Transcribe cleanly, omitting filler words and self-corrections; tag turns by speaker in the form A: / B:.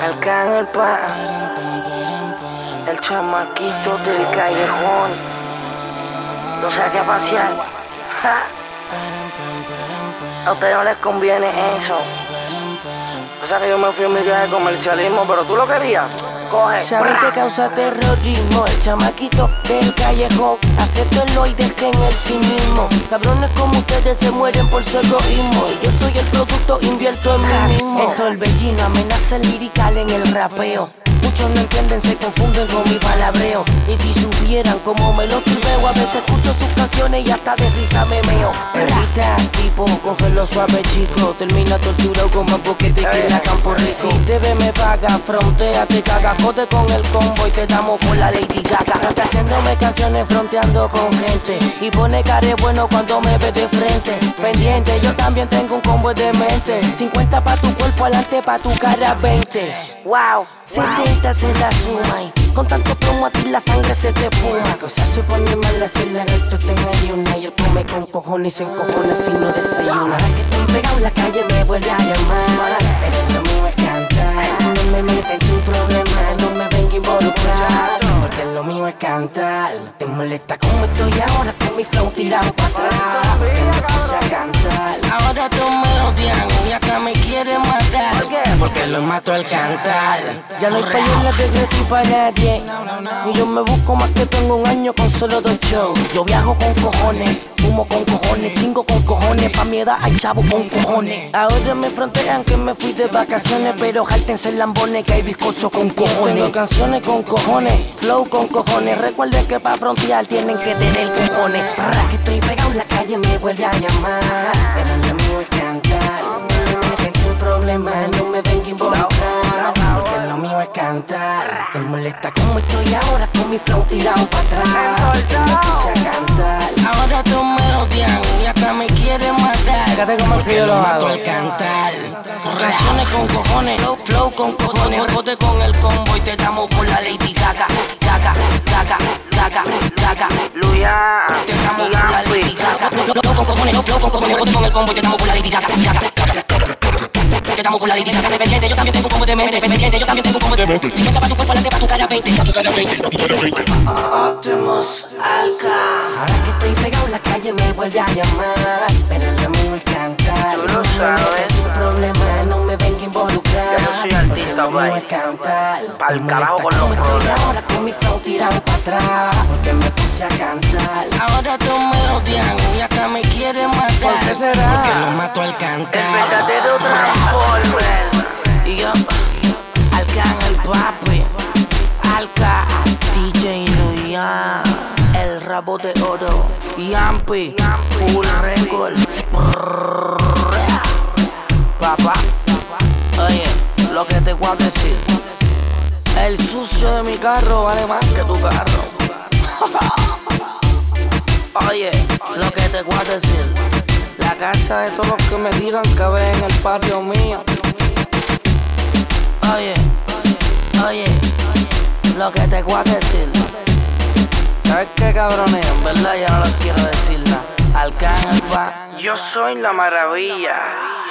A: Alcan el pan, el chamaquito del callejón, lo saqué a pasear. ¡Ja! A ustedes no les conviene eso. O sea que yo me fui en mi viaje de comercialismo, pero tú lo querías. Coge.
B: Saben que causa terrorismo el chamaquito del callejón. Acéptenlo y dejen el cinismo. Cabrones como ustedes se mueren por su egoísmo. Y yo soy el producto, invierto en mí mismo. El torbellino amenaza el lirical en el rapeo. Muchos no entienden, se confunden con mi palabreo. Y si supieran cómo me lo tripeo, a veces escucho sus canciones y hasta de risa me meo. Perrita, tipo, cógelo suave, chico. Termina torturado con más boquete que en la Campo Rico. Si te ve, me paga, frontea, te caga. Jode con el combo y te damos por la Lady Gaga. Está haciéndome canciones fronteando con gente. Y pone care bueno cuando me ve de frente. Pendiente, yo también tengo un combo de mente. 50 pa' tu cuerpo, adelante pa' tu cara 20.
A: Wow.
B: 70 se la suma y con tanto plomo a ti la sangre se te fuma. Cosas se pone mala si la recto está en ayuna. Y él come con cojones y se encojona si no desayuna. Ahora que estoy pegado en la calle me vuelve a llamar. Pero lo mío es cantar. No me meten tu problema, no me venga a involucrar. Porque lo mío es cantar. Te molesta como estoy ahora con mi flow tirado para atrás. Porque me puse a cantar.
A: Ahora tú me odian y hasta me quieren matar. Porque lo mato al cantar.
B: Ya no hay payolas de gratis para nadie. Y yo me busco más que tengo un año con solo 2 shows. Yo viajo con cojones, fumo con cojones, chingo con cojones. Pa' mi edad hay chavo con cojones. Ahora me frontean que me fui de vacaciones, pero jáltense el lambones que hay bizcocho con cojones. Tengo canciones con cojones, flow con cojones. Recuerden que pa' frontear tienen que tener cojones. Para que estoy pegado en la calle me vuelve a llamar. Pero lo mío es cantar. No me meten tu problema, no me venga a involucrar. Porque lo mío es cantar. Te molesta como estoy ahora con mi flow tirado para atrás. Me puse a cantar.
A: Ahora tú me odian y hasta me quieren matar.
B: Fíjate como el que yo lo
A: mato
B: hago.
A: al cantar. Canciones con cojones, flow con cojones. Jote con el combo y te damos por la Lady Gaga. Gaga, gaga, gaga, gaga. Luya, te damos por la Lady Gaga. Flow con cojones, flow con cojones. Jote con el combo y te damos por la Lady Gaga. Gaga, te damos por la Lady Gaga. Pendiente, yo también tengo un combo de mente. Pendiente, yo también tengo un combo de mente. Si me pa' tu cuerpo, adelante pa' tu cara 20.
B: Optimus Alca. Ahora que estoy pegado en la calle me vuelve a llamar. Pero lo mío es cantar.
A: Tú lo
B: No me
A: sabes.
B: metas tu problema, no me venga a involucrar.
A: Yo no soy artista,
B: porque lo mío
A: bye.
B: es cantar.
A: Pa'l
B: Te
A: carajo
B: molesta
A: con los
B: como estoy
A: problemas.
B: ahora con mi flow tirado para atrás. Porque me puse a cantar.
A: Ahora tú me odian y hasta me quieren matar.
B: ¿Por qué será?
A: Porque lo mato al cantar.
B: El verdadero Transformer. Y yo, Alca en el papi. Alca, DJ Luyan. El rabo de oro. Yampi, full record. Papá, oye, lo que te voy a decir. El sucio de mi carro vale más que tu carro. Oye, lo que te voy a decir. La casa de todos los que me tiran cabe en el patio mío. Oye, oye, lo que te voy a decir. ¿Sabes qué, cabrones? En verdad ya no les quiero decir nada. Alcan el pa.
A: Yo soy la maravilla.